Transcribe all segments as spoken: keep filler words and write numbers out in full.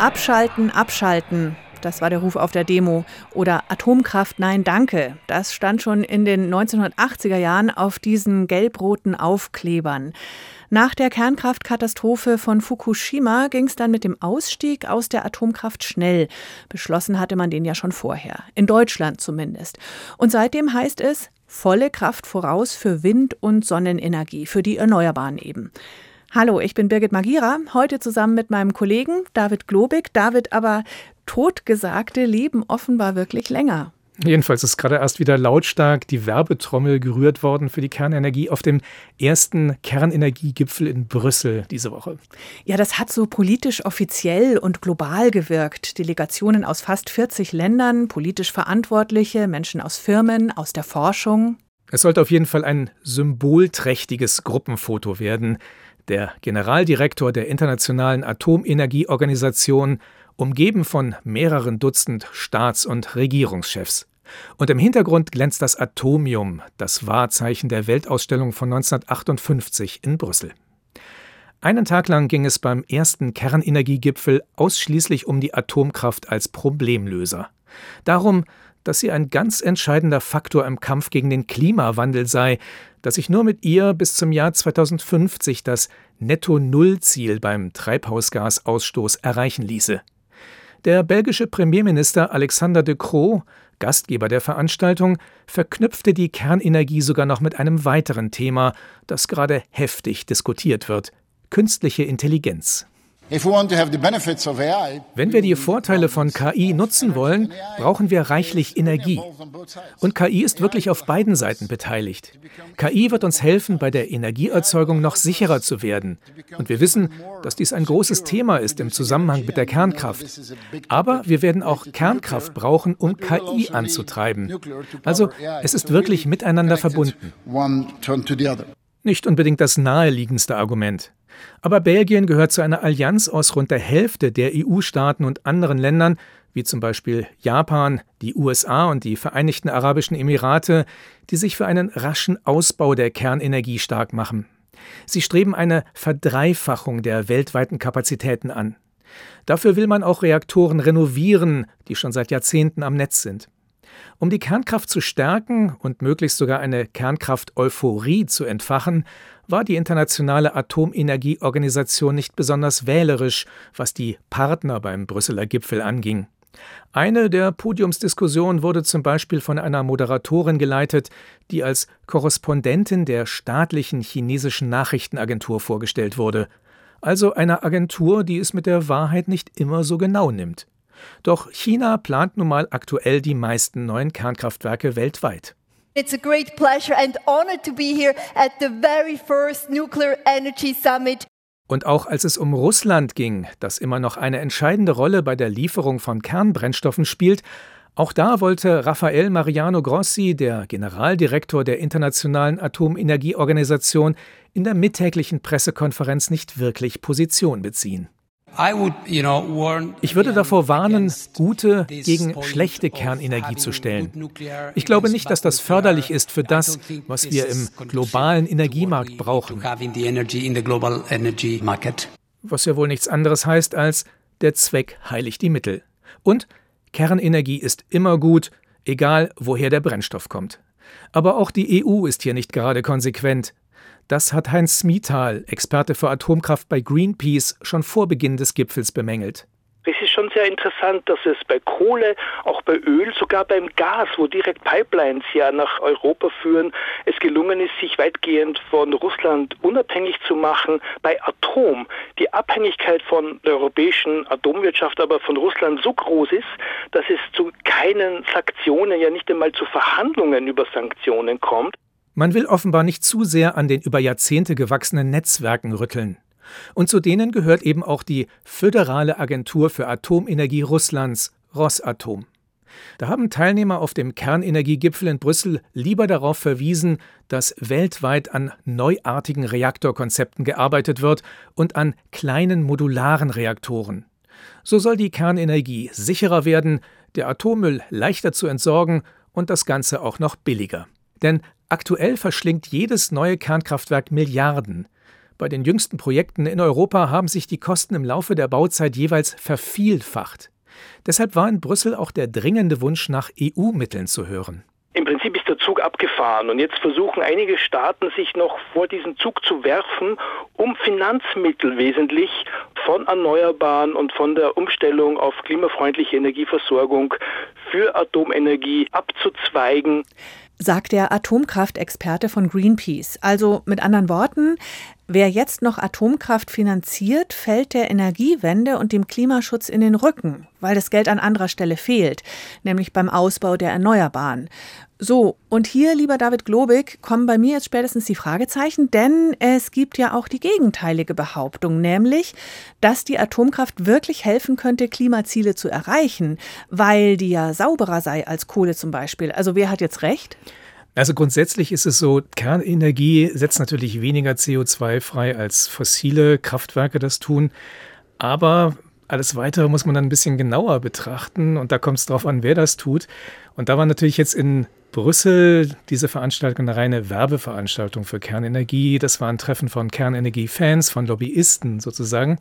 Abschalten, abschalten. Das war der Ruf auf der Demo. Oder Atomkraft, nein, danke. Das stand schon in den neunzehnhundertachtziger Jahren auf diesen gelb-roten Aufklebern. Nach der Kernkraftkatastrophe von Fukushima ging es dann mit dem Ausstieg aus der Atomkraft schnell. Beschlossen hatte man den ja schon vorher. In Deutschland zumindest. Und seitdem heißt es, volle Kraft voraus für Wind- und Sonnenenergie, für die Erneuerbaren eben. Hallo, ich bin Birgit Magira, heute zusammen mit meinem Kollegen David Globig. David, aber Totgesagte leben offenbar wirklich länger. Jedenfalls ist gerade erst wieder lautstark die Werbetrommel gerührt worden für die Kernenergie auf dem ersten Kernenergiegipfel in Brüssel diese Woche. Ja, das hat so politisch offiziell und global gewirkt. Delegationen aus fast vierzig Ländern, politisch Verantwortliche, Menschen aus Firmen, aus der Forschung. Es sollte auf jeden Fall ein symbolträchtiges Gruppenfoto werden. Der Generaldirektor der Internationalen Atomenergieorganisation, umgeben von mehreren Dutzend Staats- und Regierungschefs. Und im Hintergrund glänzt das Atomium, das Wahrzeichen der Weltausstellung von neunzehnhundertachtundfünfzig in Brüssel. Einen Tag lang ging es beim ersten Kernenergiegipfel ausschließlich um die Atomkraft als Problemlöser. Darum, dass sie ein ganz entscheidender Faktor im Kampf gegen den Klimawandel sei, dass sich nur mit ihr bis zum Jahr zweitausendfünfzig das Netto-Null-Ziel beim Treibhausgasausstoß erreichen ließe. Der belgische Premierminister Alexander De Croo, Gastgeber der Veranstaltung, verknüpfte die Kernenergie sogar noch mit einem weiteren Thema, das gerade heftig diskutiert wird: künstliche Intelligenz. Wenn wir die Vorteile von K I nutzen wollen, brauchen wir reichlich Energie. Und K I ist wirklich auf beiden Seiten beteiligt. K I wird uns helfen, bei der Energieerzeugung noch sicherer zu werden. Und wir wissen, dass dies ein großes Thema ist im Zusammenhang mit der Kernkraft. Aber wir werden auch Kernkraft brauchen, um K I anzutreiben. Also es ist wirklich miteinander verbunden. Nicht unbedingt das naheliegendste Argument. Aber Belgien gehört zu einer Allianz aus rund der Hälfte der E U-Staaten und anderen Ländern, wie zum Beispiel Japan, die U S A und die Vereinigten Arabischen Emirate, die sich für einen raschen Ausbau der Kernenergie stark machen. Sie streben eine Verdreifachung der weltweiten Kapazitäten an. Dafür will man auch Reaktoren renovieren, die schon seit Jahrzehnten am Netz sind. Um die Kernkraft zu stärken und möglichst sogar eine Kernkraft-Euphorie zu entfachen, war die Internationale Atomenergieorganisation nicht besonders wählerisch, was die Partner beim Brüsseler Gipfel anging. Eine der Podiumsdiskussionen wurde zum Beispiel von einer Moderatorin geleitet, die als Korrespondentin der staatlichen chinesischen Nachrichtenagentur vorgestellt wurde. Also einer Agentur, die es mit der Wahrheit nicht immer so genau nimmt. Doch China plant nun mal aktuell die meisten neuen Kernkraftwerke weltweit. It's a great pleasure and honor to be here at the very first Nuclear Energy Summit. Und auch als es um Russland ging, das immer noch eine entscheidende Rolle bei der Lieferung von Kernbrennstoffen spielt, auch da wollte Rafael Mariano Grossi, der Generaldirektor der Internationalen Atomenergieorganisation, in der mittäglichen Pressekonferenz nicht wirklich Position beziehen. Ich würde davor warnen, gute gegen schlechte Kernenergie zu stellen. Ich glaube nicht, dass das förderlich ist für das, was wir im globalen Energiemarkt brauchen. Was ja wohl nichts anderes heißt als, der Zweck heiligt die Mittel. Und Kernenergie ist immer gut, egal woher der Brennstoff kommt. Aber auch die E U ist hier nicht gerade konsequent. Das hat Heinz Smital, Experte für Atomkraft bei Greenpeace, schon vor Beginn des Gipfels bemängelt. Es ist schon sehr interessant, dass es bei Kohle, auch bei Öl, sogar beim Gas, wo direkt Pipelines ja nach Europa führen, es gelungen ist, sich weitgehend von Russland unabhängig zu machen. Bei Atom die Abhängigkeit von der europäischen Atomwirtschaft aber von Russland so groß ist, dass es zu keinen Sanktionen, ja nicht einmal zu Verhandlungen über Sanktionen kommt. Man will offenbar nicht zu sehr an den über Jahrzehnte gewachsenen Netzwerken rütteln. Und zu denen gehört eben auch die Föderale Agentur für Atomenergie Russlands, Rosatom. Da haben Teilnehmer auf dem Kernenergiegipfel in Brüssel lieber darauf verwiesen, dass weltweit an neuartigen Reaktorkonzepten gearbeitet wird und an kleinen modularen Reaktoren. So soll die Kernenergie sicherer werden, der Atommüll leichter zu entsorgen und das Ganze auch noch billiger. Denn aktuell verschlingt jedes neue Kernkraftwerk Milliarden. Bei den jüngsten Projekten in Europa haben sich die Kosten im Laufe der Bauzeit jeweils vervielfacht. Deshalb war in Brüssel auch der dringende Wunsch nach E U-Mitteln zu hören. Im Prinzip ist der Zug abgefahren und jetzt versuchen einige Staaten, sich noch vor diesen Zug zu werfen, um Finanzmittel wesentlich von Erneuerbaren und von der Umstellung auf klimafreundliche Energieversorgung für Atomenergie abzuzweigen. Sagt der Atomkraftexperte von Greenpeace. Also mit anderen Worten, wer jetzt noch Atomkraft finanziert, fällt der Energiewende und dem Klimaschutz in den Rücken, weil das Geld an anderer Stelle fehlt, nämlich beim Ausbau der Erneuerbaren. So, und hier, lieber David Globig, kommen bei mir jetzt spätestens die Fragezeichen, denn es gibt ja auch die gegenteilige Behauptung, nämlich, dass die Atomkraft wirklich helfen könnte, Klimaziele zu erreichen, weil die ja sauberer sei als Kohle zum Beispiel. Also wer hat jetzt recht? Also grundsätzlich ist es so, Kernenergie setzt natürlich weniger C O zwei frei, als fossile Kraftwerke das tun, aber alles Weitere muss man dann ein bisschen genauer betrachten und da kommt es drauf an, wer das tut. Und da war natürlich jetzt in Brüssel diese Veranstaltung eine reine Werbeveranstaltung für Kernenergie. Das war ein Treffen von Kernenergie-Fans, von Lobbyisten sozusagen.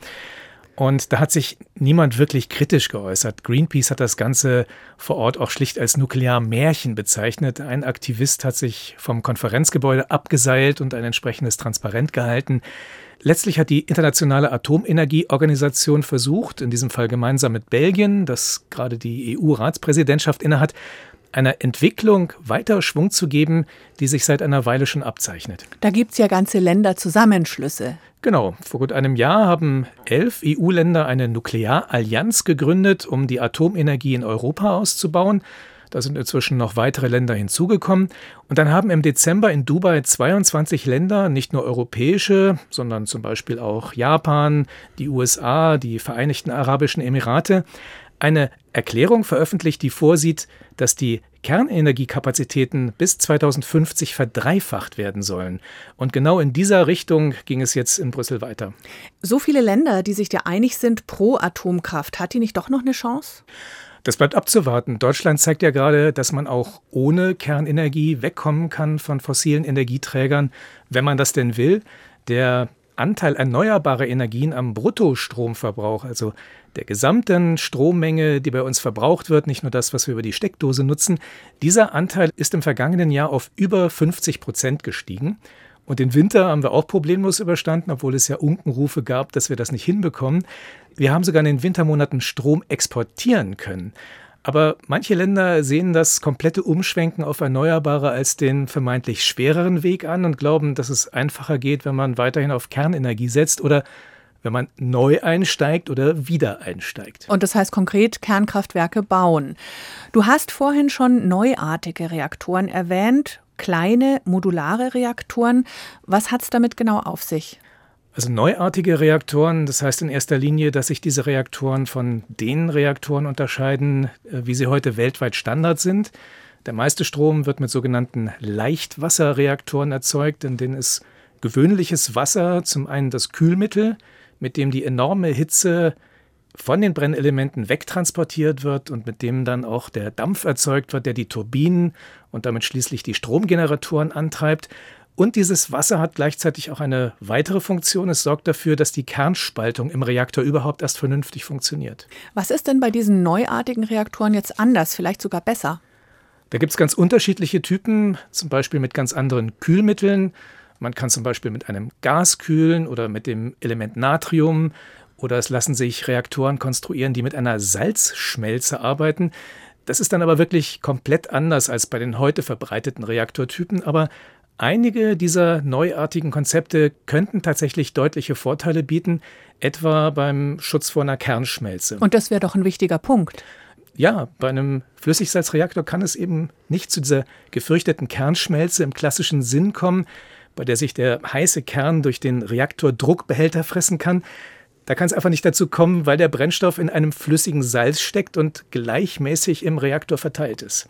Und da hat sich niemand wirklich kritisch geäußert. Greenpeace hat das Ganze vor Ort auch schlicht als Nuklearmärchen bezeichnet. Ein Aktivist hat sich vom Konferenzgebäude abgeseilt und ein entsprechendes Transparent gehalten. Letztlich hat die Internationale Atomenergieorganisation versucht, in diesem Fall gemeinsam mit Belgien, das gerade die E U-Ratspräsidentschaft innehat, einer Entwicklung weiter Schwung zu geben, die sich seit einer Weile schon abzeichnet. Da gibt es ja ganze Länderzusammenschlüsse. Genau. Vor gut einem Jahr haben elf E U-Länder eine Nuklearallianz gegründet, um die Atomenergie in Europa auszubauen. Da sind inzwischen noch weitere Länder hinzugekommen. Und dann haben im Dezember in Dubai zweiundzwanzig Länder, nicht nur europäische, sondern zum Beispiel auch Japan, die U S A, die Vereinigten Arabischen Emirate, eine Erklärung veröffentlicht, die vorsieht, dass die Kernenergiekapazitäten bis zweitausendfünfzig verdreifacht werden sollen. Und genau in dieser Richtung ging es jetzt in Brüssel weiter. So viele Länder, die sich da einig sind pro Atomkraft, hat die nicht doch noch eine Chance? Das bleibt abzuwarten. Deutschland zeigt ja gerade, dass man auch ohne Kernenergie wegkommen kann von fossilen Energieträgern, wenn man das denn will. Der Anteil erneuerbarer Energien am Bruttostromverbrauch, also der gesamten Strommenge, die bei uns verbraucht wird, nicht nur das, was wir über die Steckdose nutzen, dieser Anteil ist im vergangenen Jahr auf über fünfzig Prozent gestiegen. Und den Winter haben wir auch problemlos überstanden, obwohl es ja Unkenrufe gab, dass wir das nicht hinbekommen. Wir haben sogar in den Wintermonaten Strom exportieren können. Aber manche Länder sehen das komplette Umschwenken auf Erneuerbare als den vermeintlich schwereren Weg an und glauben, dass es einfacher geht, wenn man weiterhin auf Kernenergie setzt oder wenn man neu einsteigt oder wieder einsteigt. Und das heißt konkret Kernkraftwerke bauen. Du hast vorhin schon neuartige Reaktoren erwähnt, kleine modulare Reaktoren. Was hat es damit genau auf sich? Also neuartige Reaktoren, das heißt in erster Linie, dass sich diese Reaktoren von den Reaktoren unterscheiden, wie sie heute weltweit Standard sind. Der meiste Strom wird mit sogenannten Leichtwasserreaktoren erzeugt, in denen ist gewöhnliches Wasser zum einen das Kühlmittel, mit dem die enorme Hitze von den Brennelementen wegtransportiert wird und mit dem dann auch der Dampf erzeugt wird, der die Turbinen und damit schließlich die Stromgeneratoren antreibt. Und dieses Wasser hat gleichzeitig auch eine weitere Funktion. Es sorgt dafür, dass die Kernspaltung im Reaktor überhaupt erst vernünftig funktioniert. Was ist denn bei diesen neuartigen Reaktoren jetzt anders, vielleicht sogar besser? Da gibt es ganz unterschiedliche Typen, zum Beispiel mit ganz anderen Kühlmitteln. Man kann zum Beispiel mit einem Gas kühlen oder mit dem Element Natrium. Oder es lassen sich Reaktoren konstruieren, die mit einer Salzschmelze arbeiten. Das ist dann aber wirklich komplett anders als bei den heute verbreiteten Reaktortypen. Aber einige dieser neuartigen Konzepte könnten tatsächlich deutliche Vorteile bieten, etwa beim Schutz vor einer Kernschmelze. Und das wäre doch ein wichtiger Punkt. Ja, bei einem Flüssigsalzreaktor kann es eben nicht zu dieser gefürchteten Kernschmelze im klassischen Sinn kommen, bei der sich der heiße Kern durch den Reaktordruckbehälter fressen kann. Da kann es einfach nicht dazu kommen, weil der Brennstoff in einem flüssigen Salz steckt und gleichmäßig im Reaktor verteilt ist.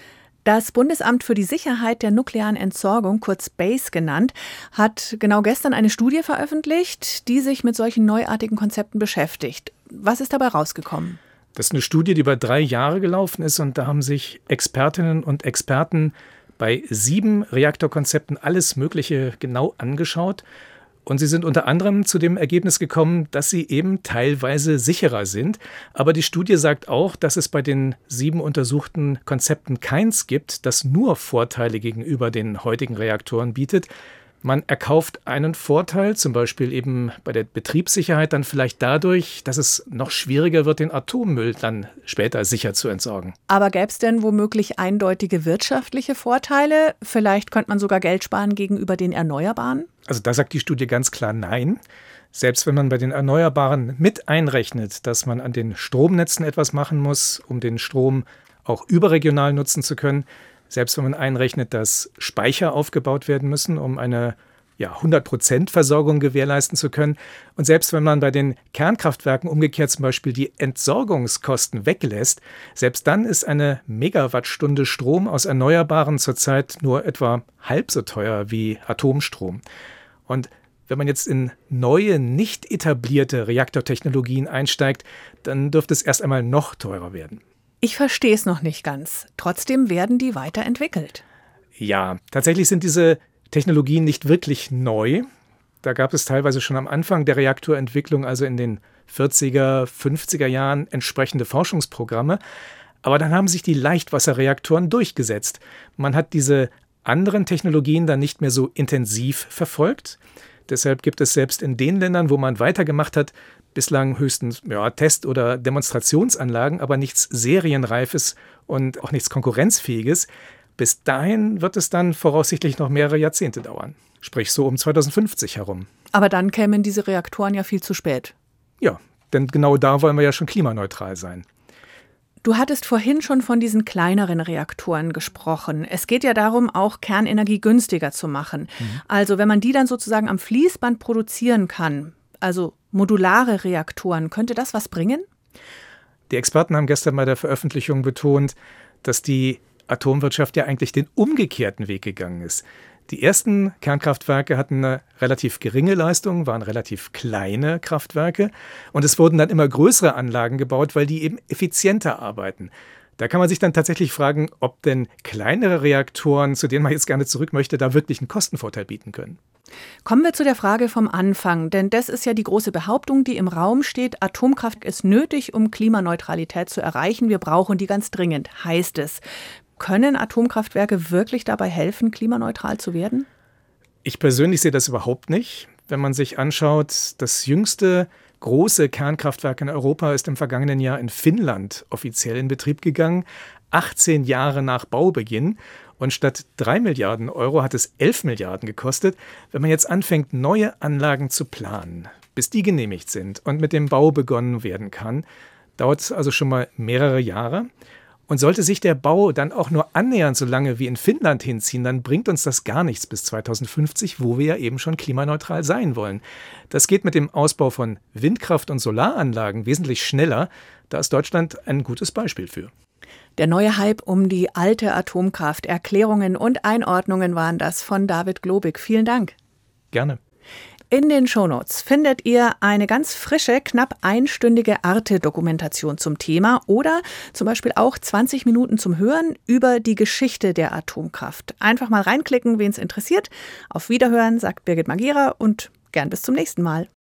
Das Bundesamt für die Sicherheit der nuklearen Entsorgung, kurz BASE genannt, hat genau gestern eine Studie veröffentlicht, die sich mit solchen neuartigen Konzepten beschäftigt. Was ist dabei rausgekommen? Das ist eine Studie, die über drei Jahre gelaufen ist und da haben sich Expertinnen und Experten bei sieben Reaktorkonzepten alles Mögliche genau angeschaut. Und sie sind unter anderem zu dem Ergebnis gekommen, dass sie eben teilweise sicherer sind. Aber die Studie sagt auch, dass es bei den sieben untersuchten Konzepten keins gibt, das nur Vorteile gegenüber den heutigen Reaktoren bietet. Man erkauft einen Vorteil, zum Beispiel eben bei der Betriebssicherheit, dann vielleicht dadurch, dass es noch schwieriger wird, den Atommüll dann später sicher zu entsorgen. Aber gäbe es denn womöglich eindeutige wirtschaftliche Vorteile? Vielleicht könnte man sogar Geld sparen gegenüber den Erneuerbaren? Also da sagt die Studie ganz klar nein. Selbst wenn man bei den Erneuerbaren mit einrechnet, dass man an den Stromnetzen etwas machen muss, um den Strom auch überregional nutzen zu können, selbst wenn man einrechnet, dass Speicher aufgebaut werden müssen, um eine ja, hundert Prozent Versorgung gewährleisten zu können. Und selbst wenn man bei den Kernkraftwerken umgekehrt zum Beispiel die Entsorgungskosten weglässt, selbst dann ist eine Megawattstunde Strom aus Erneuerbaren zurzeit nur etwa halb so teuer wie Atomstrom. Und wenn man jetzt in neue, nicht etablierte Reaktortechnologien einsteigt, dann dürfte es erst einmal noch teurer werden. Ich verstehe es noch nicht ganz. Trotzdem werden die weiterentwickelt. Ja, tatsächlich sind diese Technologien nicht wirklich neu. Da gab es teilweise schon am Anfang der Reaktorentwicklung, also in den vierziger, fünfziger Jahren, entsprechende Forschungsprogramme. Aber dann haben sich die Leichtwasserreaktoren durchgesetzt. Man hat diese anderen Technologien dann nicht mehr so intensiv verfolgt. Deshalb gibt es selbst in den Ländern, wo man weitergemacht hat, bislang höchstens ja, Test- oder Demonstrationsanlagen, aber nichts Serienreifes und auch nichts Konkurrenzfähiges. Bis dahin wird es dann voraussichtlich noch mehrere Jahrzehnte dauern. Sprich so um zweitausendfünfzig herum. Aber dann kämen diese Reaktoren ja viel zu spät. Ja, denn genau da wollen wir ja schon klimaneutral sein. Du hattest vorhin schon von diesen kleineren Reaktoren gesprochen. Es geht ja darum, auch Kernenergie günstiger zu machen. Mhm. Also wenn man die dann sozusagen am Fließband produzieren kann, also modulare Reaktoren, könnte das was bringen? Die Experten haben gestern bei der Veröffentlichung betont, dass die Atomwirtschaft ja eigentlich den umgekehrten Weg gegangen ist. Die ersten Kernkraftwerke hatten eine relativ geringe Leistung, waren relativ kleine Kraftwerke und es wurden dann immer größere Anlagen gebaut, weil die eben effizienter arbeiten. Da kann man sich dann tatsächlich fragen, ob denn kleinere Reaktoren, zu denen man jetzt gerne zurück möchte, da wirklich einen Kostenvorteil bieten können. Kommen wir zu der Frage vom Anfang, denn das ist ja die große Behauptung, die im Raum steht. Atomkraft ist nötig, um Klimaneutralität zu erreichen. Wir brauchen die ganz dringend, heißt es. Können Atomkraftwerke wirklich dabei helfen, klimaneutral zu werden? Ich persönlich sehe das überhaupt nicht. Wenn man sich anschaut, das jüngste große Kernkraftwerk in Europa ist im vergangenen Jahr in Finnland offiziell in Betrieb gegangen, achtzehn Jahre nach Baubeginn. Und statt drei Milliarden Euro hat es elf Milliarden gekostet. Wenn man jetzt anfängt, neue Anlagen zu planen, bis die genehmigt sind und mit dem Bau begonnen werden kann, dauert es also schon mal mehrere Jahre. Und sollte sich der Bau dann auch nur annähernd so lange wie in Finnland hinziehen, dann bringt uns das gar nichts bis zweitausendfünfzig, wo wir ja eben schon klimaneutral sein wollen. Das geht mit dem Ausbau von Windkraft- und Solaranlagen wesentlich schneller. Da ist Deutschland ein gutes Beispiel für. Der neue Hype um die alte Atomkraft. Erklärungen und Einordnungen waren das von David Globig. Vielen Dank. Gerne. In den Shownotes findet ihr eine ganz frische, knapp einstündige Arte-Dokumentation zum Thema oder zum Beispiel auch zwanzig Minuten zum Hören über die Geschichte der Atomkraft. Einfach mal reinklicken, wen es interessiert. Auf Wiederhören, sagt Birgit Magera und gern bis zum nächsten Mal.